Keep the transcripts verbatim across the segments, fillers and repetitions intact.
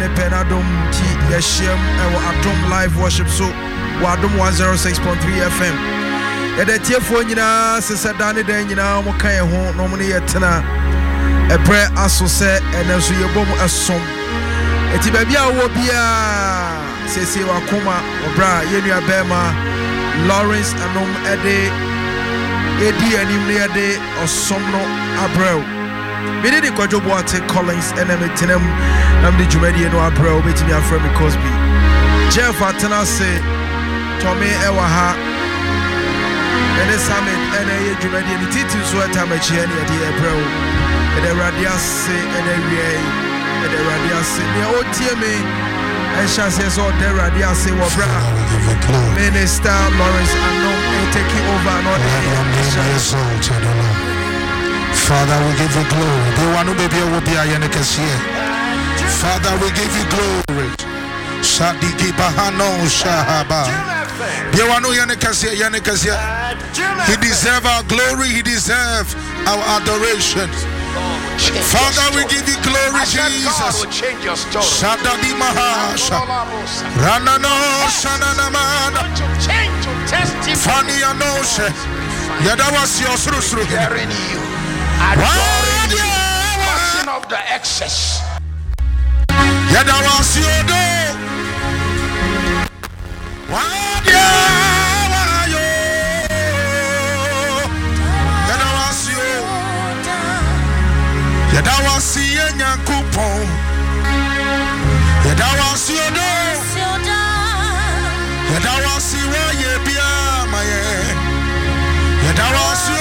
ne penadom ti yeshem ewo Adom live worship so wa Adom one oh six point three F M. Yede tiefo nyina sese dane dan nyina mo kan ho no mo ne yetena ebre aso se enenso yebom esom. Eti ba bia wo bia sese wakoma obra yenua bema Lawrence anom ede edi anim ne ede osom no abrel. We did the Quadroboate Collins and Eminem. I'm the Jumedi no Abro, waiting me from Cosby. Jeff Atanase, Tommy Ewaha, and the summit, and a Jumedi and the Titu Sweat Amachi and the Abro, and the Radiasi and the Ray, and the Radiasi, the old T M A, and Shasses or the Radiasi were bra. Minister Lawrence and no taking over another. Father, we give you glory. They want to be able to be a here. Father, we give you glory. Sadiki Bahano Shahaba. They want to Yanekasia Yanekasia. He deserves our glory, he deserves our adoration. Father, we give you glory, Jesus. Sadadi Mahasha. Ranano Shananaman. Fanny Anoshe. Yadawas your Srusru. Adoring you, washing of the excess. Yadawasiodo. Wadia wayo. Yadawasio. Yadawasiye nyakupon. Yadawasiodo. Yadawasiwa yebia maye. Yadawasio.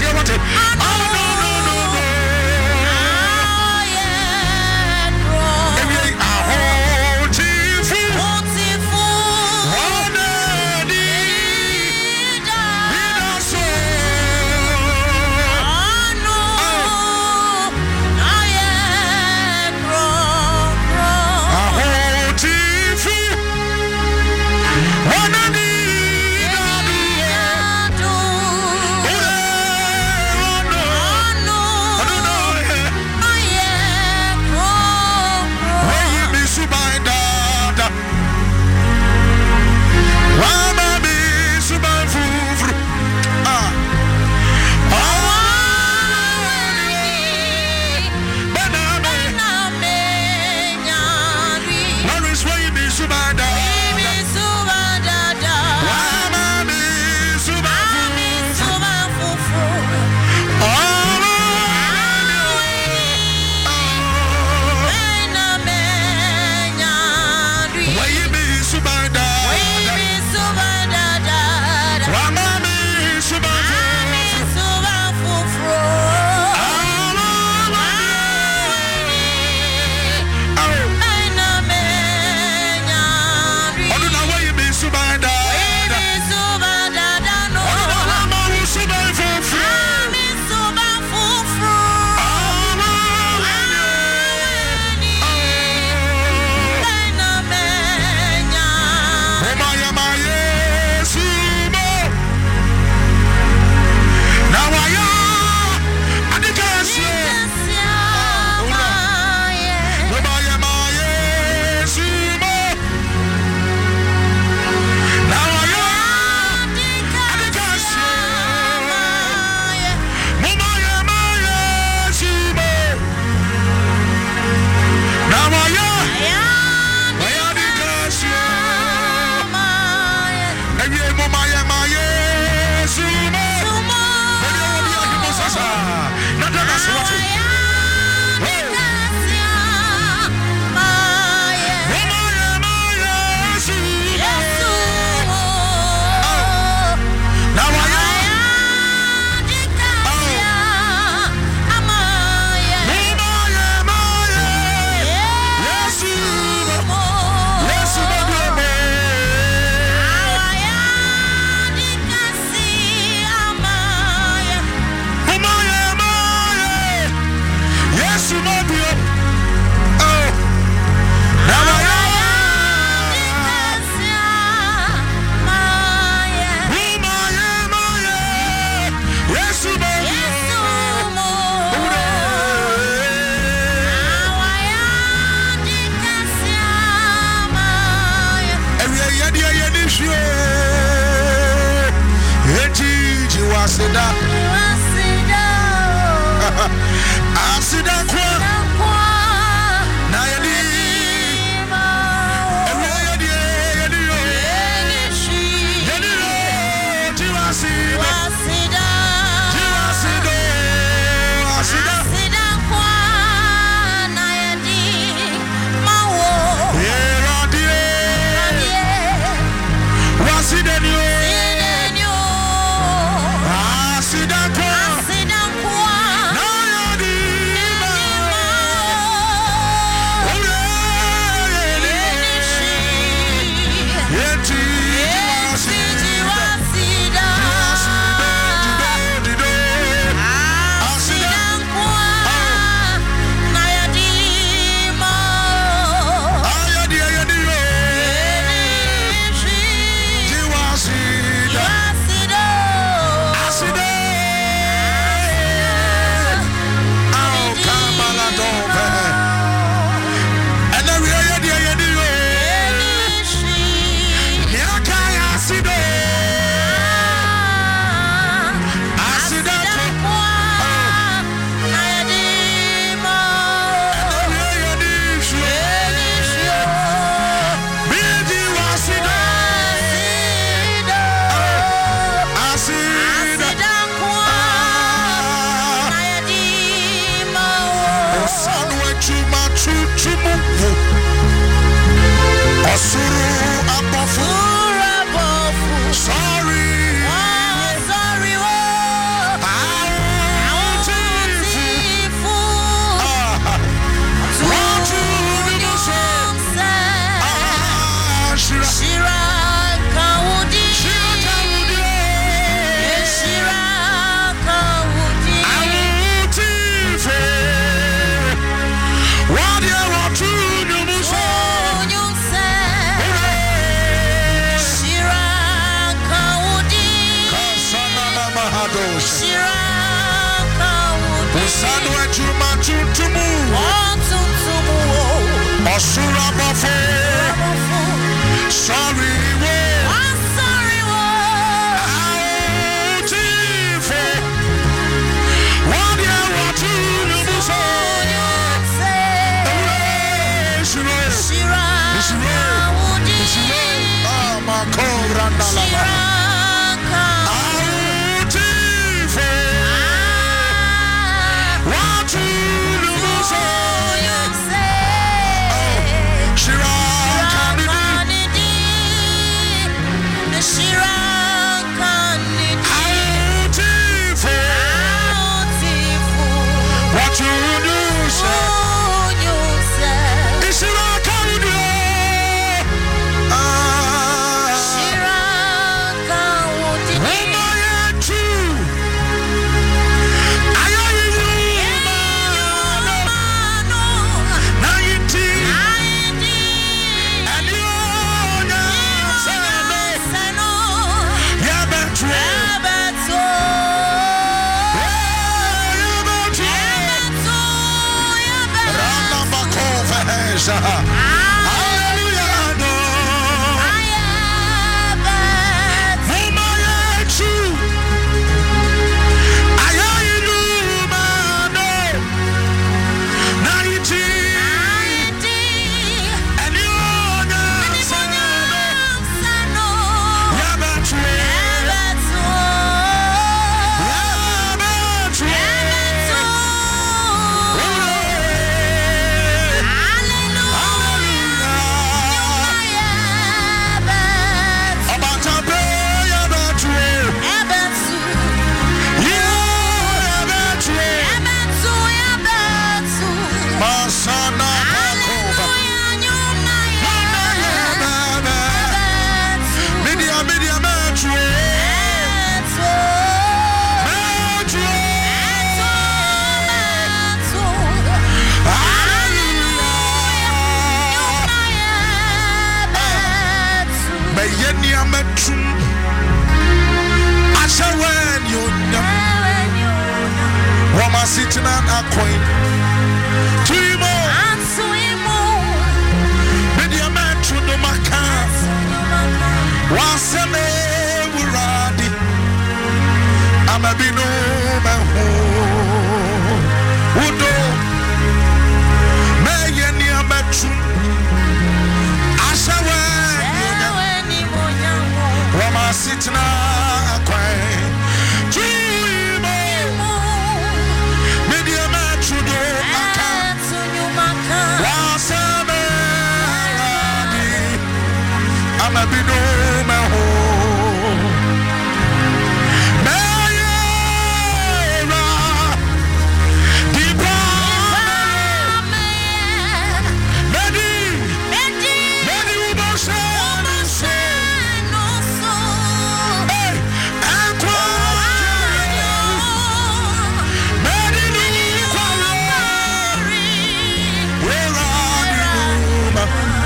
here, what it? Oh, no, no, no, no. If you ain't a whole Tifu, one of the Inaso. Usanu ejuma tuntumu. Osura bofo. Sorry wo. Sorry wo. Autifo. What you want to do? Shira. Shira. Shira. Ah, my cobra nalama. Autifo. What you do? Shira. What you do, sir? Is it all can do? Ah, hallelujah, no. Sitting on a coin. Three more. Media man to the macan. Once a man will ride. I'm a bino man. Udo. Mayan near Metru. Ashawa. Wama sitting on a coin. I'm a bit of my home. Mayra, Dipa, Medi, Medi, Medi, Ubosha, no so. Hey, Aqua, Medi, where are you?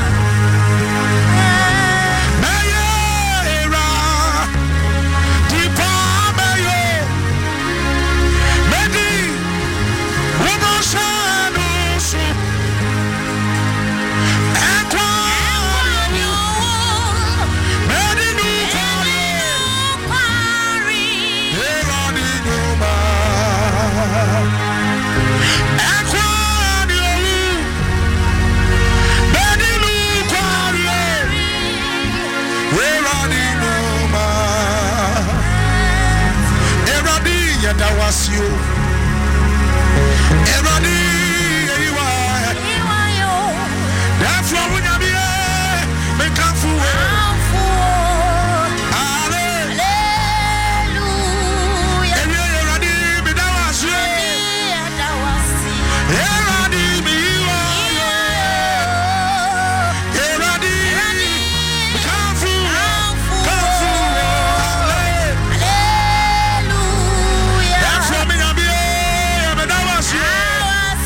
That was you. Everybody, you are. That's what we are here. Make up for it. Hallelujah. Everybody, that was you. Everybody, you are. Everybody, come for it.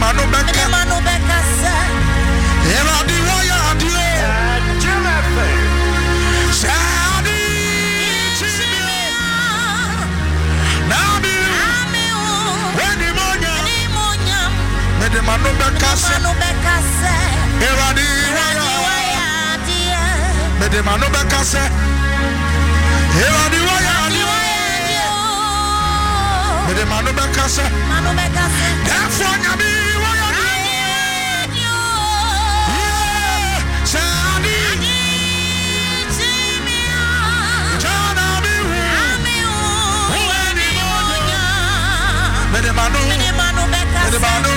manu beka manu beka se Eradi waya adio Sadi chimia Nabi Weni monya Mede manu beka se manu beka se Eradi waya adio Mede manu beka se Eradi waya adio Mede manu beka se manu beka se Defo nyami waya adio Sadi chimia Jana bihu Weni monya Mede manu mede manu beka Mede se manu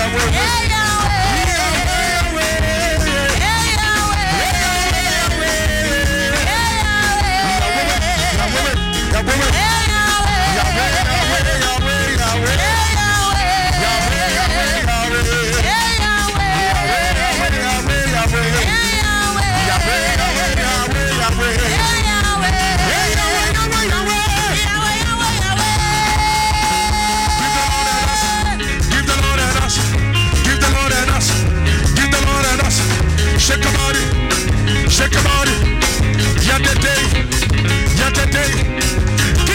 Shake your body, shake your body. Yet the day, yet the day.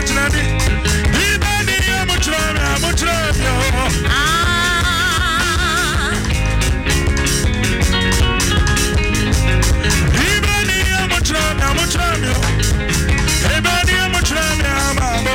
Mutrami. Ibani Mutrami, Mutrami. Ibani Mutrami, Mutrami. Ibani Mutrami, Mambo.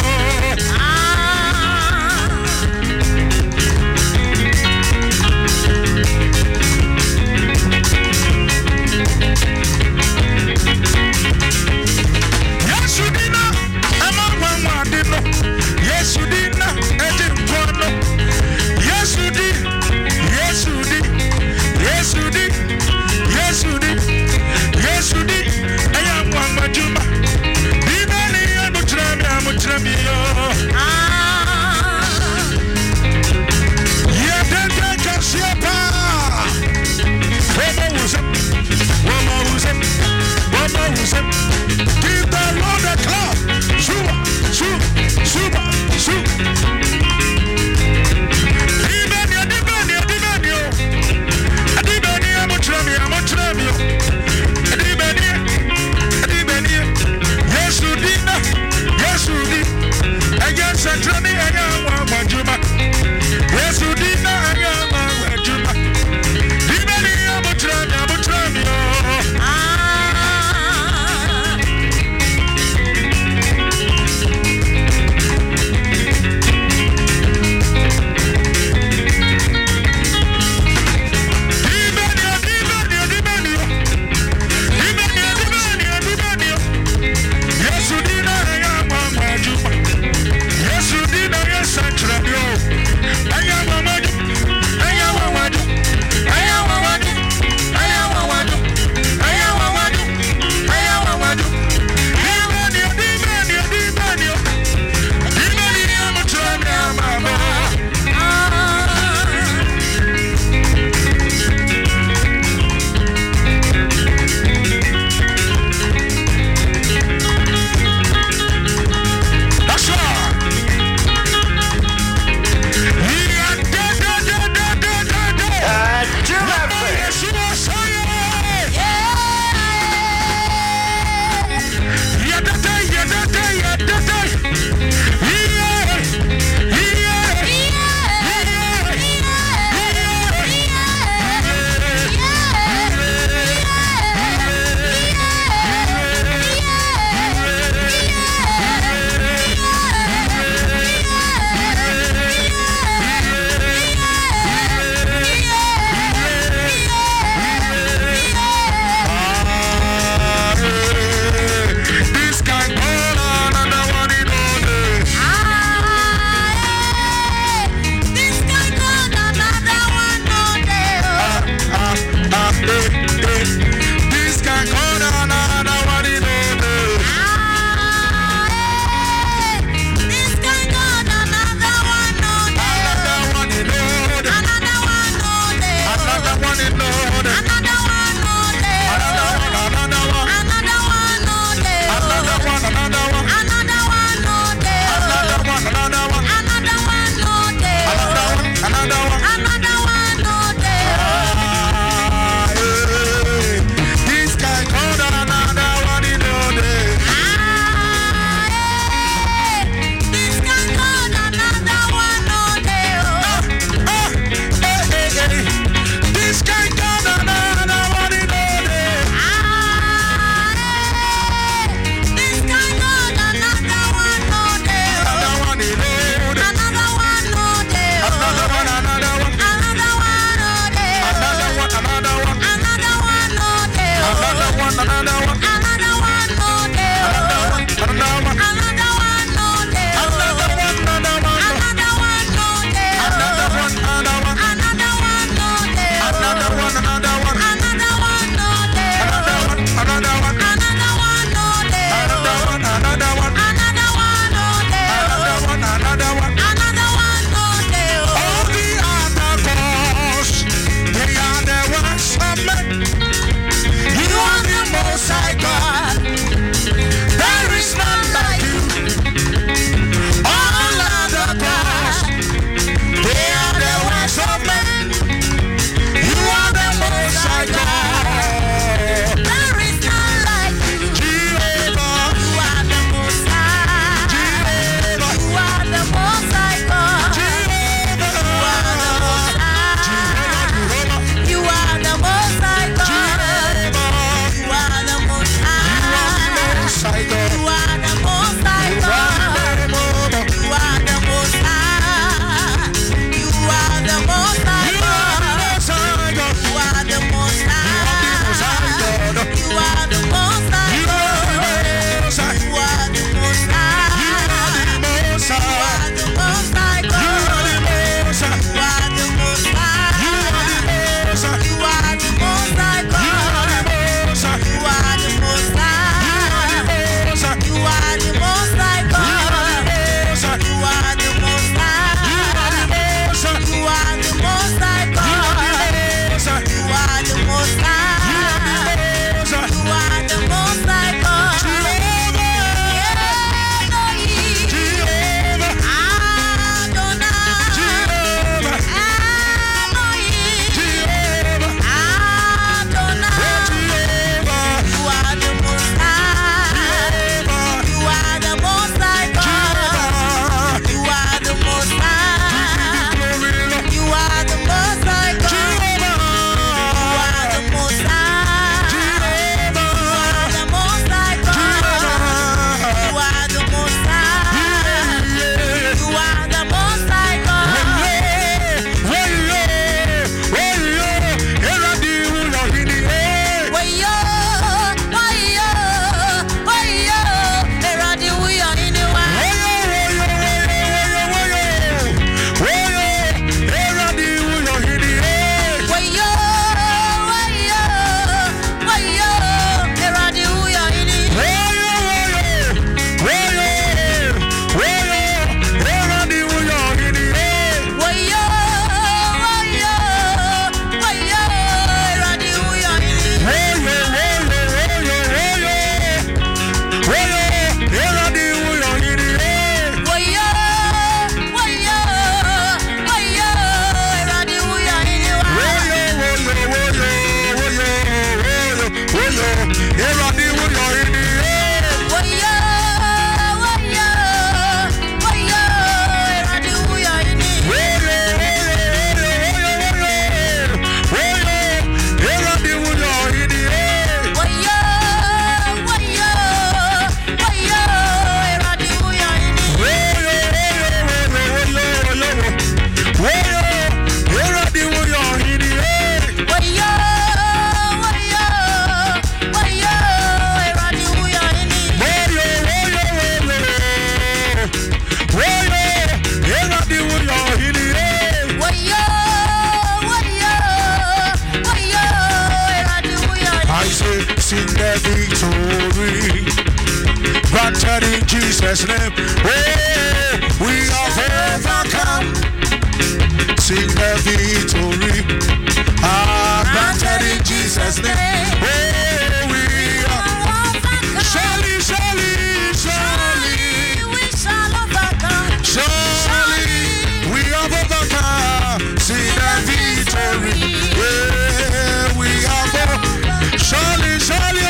victory. Granted in Jesus' name. Oh, we have overcome. Sing the victory. Ah, granted in Jesus' name. Oh, we have surely, surely, surely, we shall overcome. surely, we have overcome. Sing the victory. Yeah, we have overcome. Surely, surely.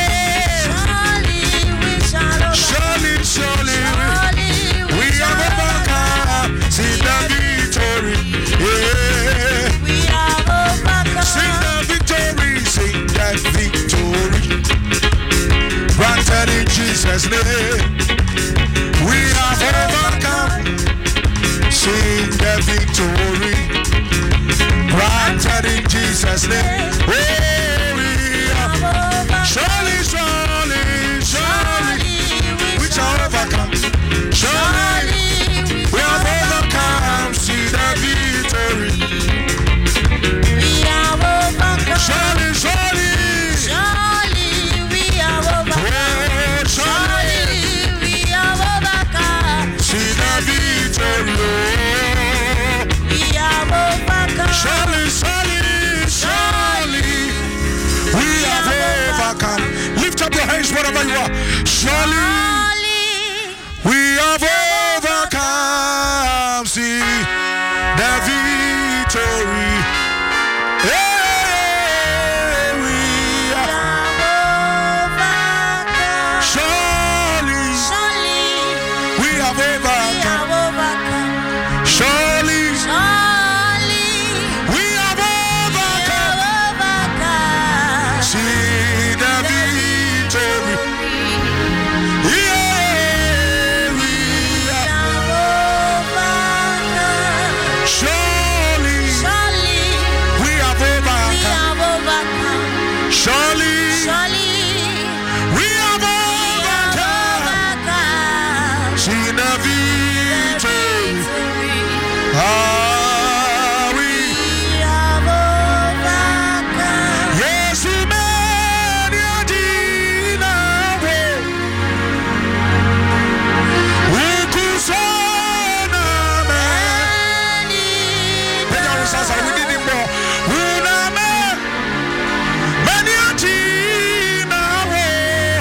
Surely, surely, we have overcome. See the victory. Yeah. We have overcome. Sing the victory. Sing that victory. Granted in Jesus' name. We have overcome. Sing the victory. Granted in Jesus' name. Oh, we have surely, surely, surely. We shall overcome. Surely, we have overcome. See the victory. We have overcome. Surely, surely, Surely we have overcome. oh, surely, Surely we have overcome. see the victory. We have overcome. Surely, surely, surely, we have overcome. Lift up your hands wherever you are. Surely. We have overcome, see the victory. Hey, we have overcome. surely, Surely we have we overcome. have overcome. Surely, Surely we have we overcome. have overcome. See the victory. Yeah, we have surely, Surely we have we overcome. have overcome. Surely, Surely we have we overcome. have overcome. See the victory. Victory. Ah, we We have overcome. yes, we made it in our way. We could say no man. When you was answer, we didn't know. We na man. Many a in our way.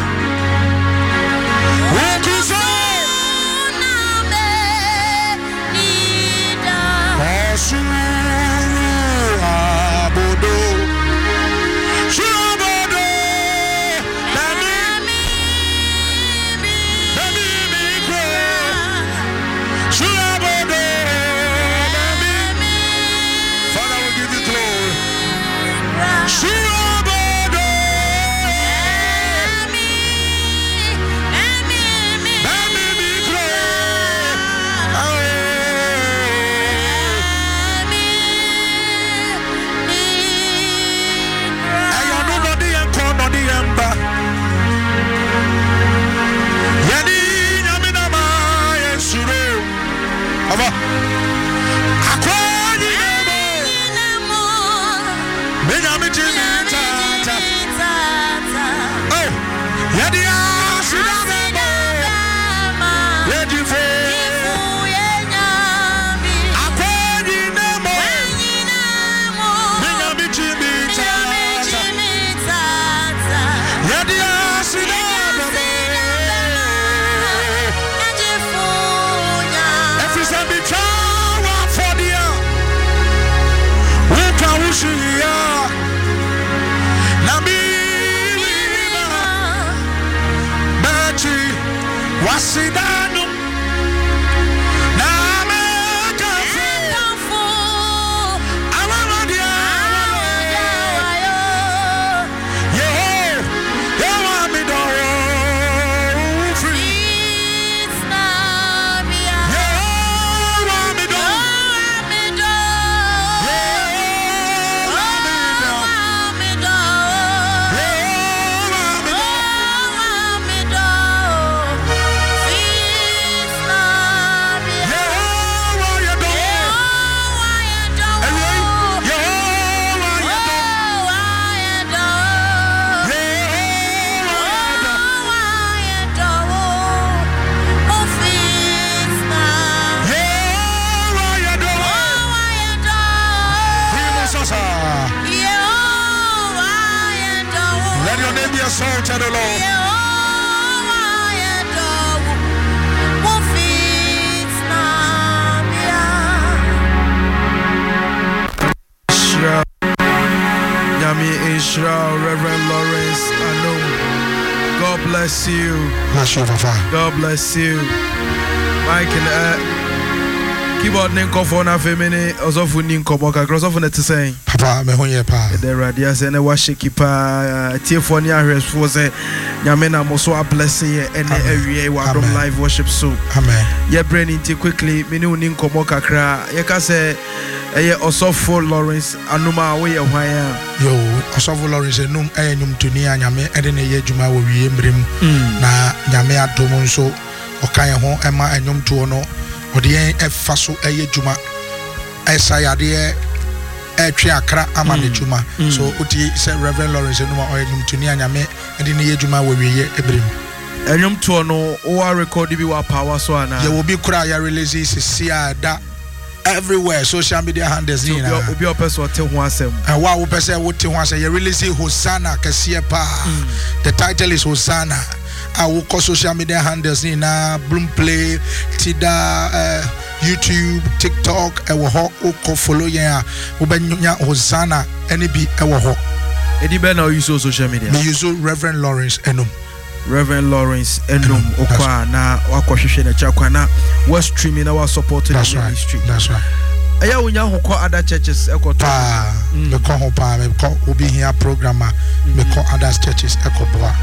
We could say. Osuru abodo, surabodo, nami, nami mi kwe, surabodo, nami. Father, we give you glory. Surabodo, nami mi kwe. Oh. Ẹyọ nu nọdi yẹn kọ nọdi yẹn ba. Yẹni nyami nama yẹn suro. Ọba. Akọ nyina mo. Mi nyami ti mi tata. Oh. Yẹdi asida bẹbọ. Yẹdi fo. Akọ nyina mo. Mi nyami ti mi tata. Yẹdi asida bẹbọ. Every time we try one for the year, we can wish you here. Na mi Betty wasidanu na me kafe. Awana dia. Yo, yo wa mi do free. Yo wa mi do. Yo wa mi do. Yo wa mi do. exalted, O Lord. Yami Israel, Reverend Lawrence Anu. God bless you. Bless you, Papa. God bless you. Mike and uh, keyboard ninko for na femini osofu ninko boka cross net saying. Papa, me honye pa. The radio say na wa shake pa tie for ni ahwes for say nyame na mo so a bless ye ene awie wa dom live worship so. Amen. Ye brain into quickly me ni ninko boka kra. Ye ka say eye osofo Lawrence Anuma we ye hwan a. Yo, osofo Lawrence enum eye nyum tuni anyame ede ne ye adwuma wo wie mrem na nyame adom nso okan ho ema enyum to no ode yen efa so eye adwuma esa yade etwe akra ama ne adwuma so oti say Reverend Lawrence enum oye nyum tuni anyame ede ne ye adwuma wo wie ebrem enyum to no o record bi wa power so ana ye will be kura ya release sisi ada everywhere social media handles ni na obi opeso te ho asem and wa wo pese wo te ho asem you release Hosanna kese pa the title is Hosanna I will call social media handles ni na Bloom Play Tida uh, YouTube TikTok e wo ho ko follow ya wo benya Hosanna any bi e wo ho edi be na use social media me use Reverend Lawrence Enum Reverend Lawrence Enum okwa na wakohwehwe na chakwa na was streaming na was supporting the ministry. That's right. Aya wonya hokọ other churches ekoto. Pa me ko ho pa me ko obi here programmer me ko other churches ekoboa.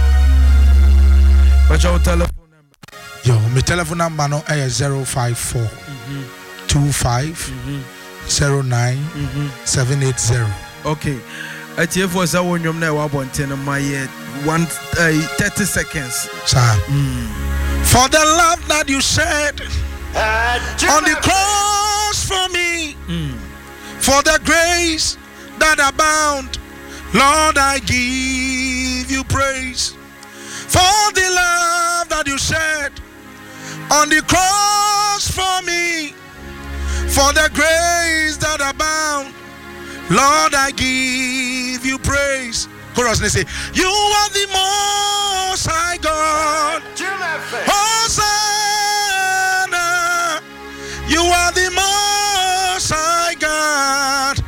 But your telephone number. Yo, my telephone number no is zero five four two five zero nine seven eight zero. Okay. Atie for sa wonyom na wa bonten my one uh, thirty seconds. Sir. Mm. For the love that you shed on the cross for me, mm. for the grace that abound, Lord, I give you praise. For the love that you shed on the cross for me, for the grace that abound, Lord, I give you praise. Chorus, they say, you are the most high God. Hosanna. You are the most high God.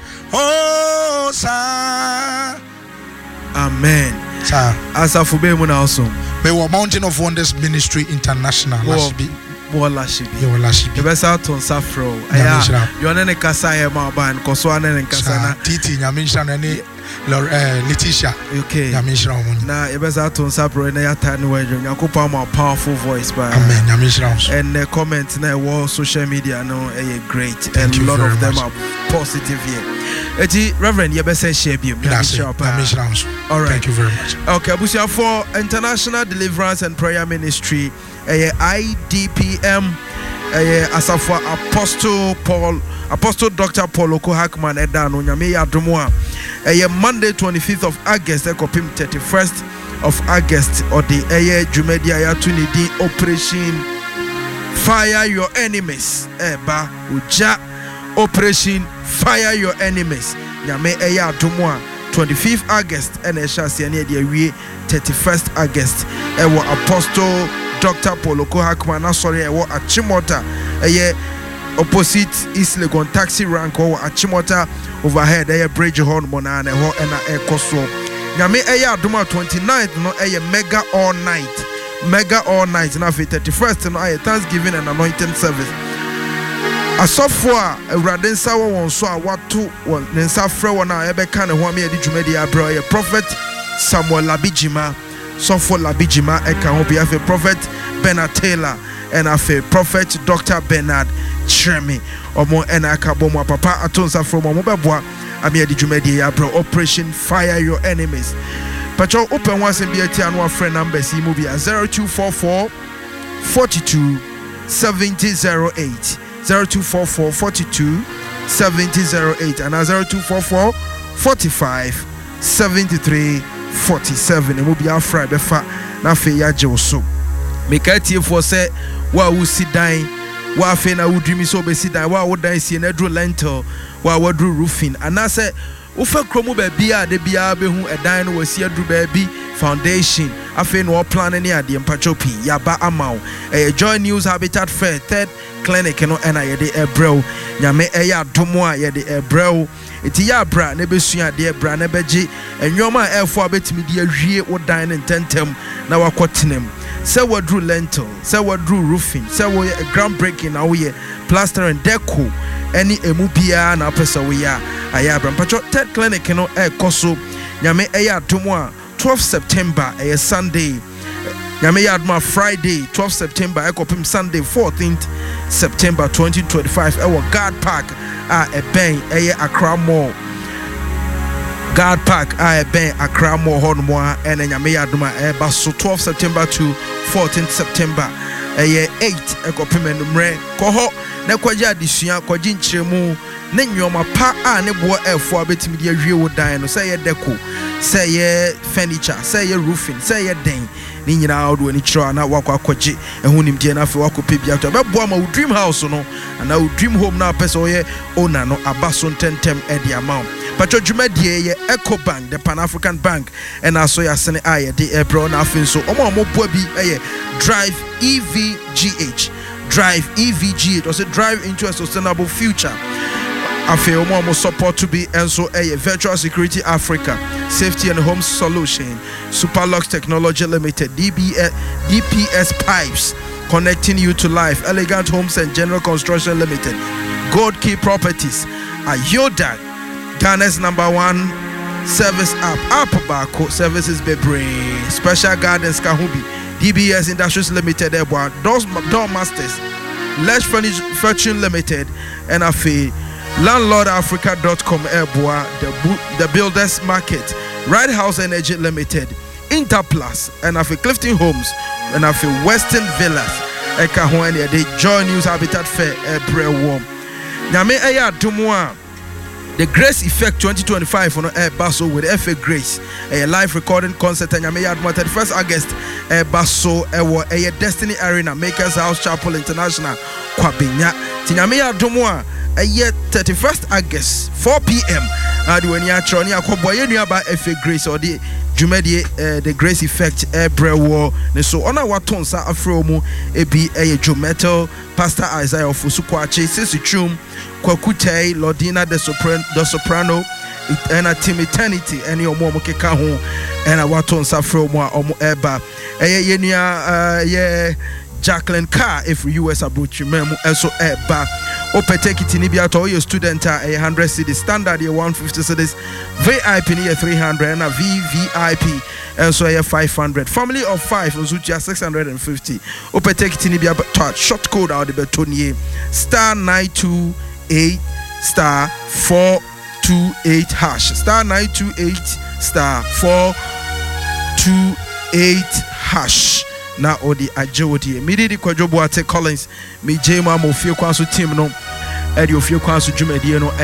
Hosanna. Amen. Sir. Asafube mu na also. We were Mountain of Wonders Ministry International. Lashibi. Bo lashibi. Yo lashibi. You best out on Safro. Aya. You ane ne kasa ya ma ban koso ane ne kasa na. Titi nyamisha na ne Letitia. Okay. Nyamisha omunyi. Na you best out on Safro na ya tani wejo. Nyakopa ma powerful voice ba. Amen. Nyamisha. And the comment na wo social media no eh great. Thank and a lot of much. them are positive here. Eti Reverend you best share bi. Nyamisha. All right. Thank you very much. Okay, Abusia for International Deliverance and Prayer Ministry, uh, I D P M, uh, as of Apostle Paul, Apostle Doctor Paul Oko Hackman, Edano, Nyame Yadomwa, uh, Monday twenty-fifth of August, Ekopim thirty-first of August, or the Eye Jumedia Yatunidi Operation Fire Your Enemies, Eba Uja Operation Fire Your Enemies, Nyame Eya Yadomwa. twenty-fifth August and a chance near the way thirty-first August. Ewa Apostle Doctor Paul Oko Hackman, sorry, ewa Achimota, a opposite East Legon taxi rank or Achimota overhead, a bridge horn monana or an air costo. Yame Aya Duma twenty-ninth, no a mega all night, mega all night, and after thirty-first, and I Thanksgiving and anointing service. Asofwa Radensa won so what two one Nensa Fre one na ebe kan ho me edi dwumadi abro ye prophet Samuel Labijima Sofo Labijima e kan ho bia fe prophet Bernard Taylor and afe prophet Doctor Bernard Chermi omo ena aka bomo papa atonsa from omo beboa ame edi dwumadi abro Operation Fire Your Enemies. Pacho open once and be a tia no friend number si mu bia zero two four four forty-two seventy oh eight zero two four four forty-two seventy oh eight and zero two four four forty-five seventy-three forty-seven. And we'll be our Friday befa na fe ya jeoso. Make a tea for say wa wu sit down, wa fe na wu dream so be sit down, wa would die see na drew lentil, wa would do roofing. And I say, Ufa Cromo be bia de bia be who a dine was here drew baby Foundation afei no plan ne ade mpachopi yaba amao eh Joy News Habitat Fair third clinic no ena yede ebrel nyame eya domo a yede ebrel eti ya bra ne besua de bra ne beji enwoma a efo abetimi de ahwie wo dan ne ntentem na wakotenem se wadru lentil se wadru roofing se wo ground breaking na wo ye plaster and deco any emu bia na pesa wo ya aya bra mpacho third clinic no e koso nyame eya domo a twelfth September a Sunday nyame ya adma Friday twelfth September ekopim Sunday fourteenth September twenty twenty-five ewo God Park a eben eye Accra Mall God Park a eben Accra Mall honmo a ene nyame ya adma e ba so twelfth September to fourteenth September eye eight ekopim enumre koho na kwaja adisua kwaji nchiremu ne nyoma pa a ne bo efo abetimi de ahwie wo dan no say ye deco say ye furniture say ye roofing say ye den ni nyina odo ani chiro na wakwa akwaje ehu nimdie na afi wakope bia to bebo ama dream house no na dream home na person ye owner no abaso tentem e de amount pacho dwumadie ye Ecobank the Pan African Bank and aso ya sene aye de ebro na afin so omo omo boa bi eye Drive E V G H Drive E V G H was a drive into a sustainable future. I feel more support to be also a Virtual Security Africa Safety and Home Solution Superlux Technology Limited D B S, D P S Pipes connecting you to life Elegant Homes and General Construction Limited Gold Key Properties Ayoda Ghana's number one service app app Bako services Bebre Special Gardens Kahubi D B S Industries Limited Eboa Door Masters Lesh Furniture Limited and Afi landlord africa dot com Eboa the, the Builders Market Right House Energy Limited Interplus and Afi Clifton Homes and Afi Western Villas Eka Hoania de Joy News Habitat Fair Ebre Warm Nyame Eya Dumwa The Grace Effect twenty twenty-five on Air Basso with F A Grace, a live recording concert and Yame Yadma thirty-first August Air Basso a Destiny Arena Makers House Chapel International Kwabinya Tinyame Yadomwa a year thirty-first August four p m Adi when ya troni akwaboye nuaba F A Grace or the Jumedi The Grace Effect Air Brewo ne so ona waton sa afro mu ebi a Jumetal Pastor Isaiah Fusukwache Sisi Chum Kwakutei Lordina the Soprano the Soprano and a Team Eternity any omo mokeka ho and a waton sa afro mu omo eba eye yenia ye Jacqueline Carr if U S abuchi memu also eba Opeteki tinibia to your student a one hundred cedis standard a one hundred fifty cedis V I P a three hundred and a V V I P and so a five hundred family of five Ozutia six hundred fifty Opeteki tinibia to short code out the betonier star nine two eight star four two eight hash star nine two eight star four two eight hash na odi ajodi mididi kwajobo ate Collins mi jema mo fie kwanso team no e di ofie kwanso dwumadie no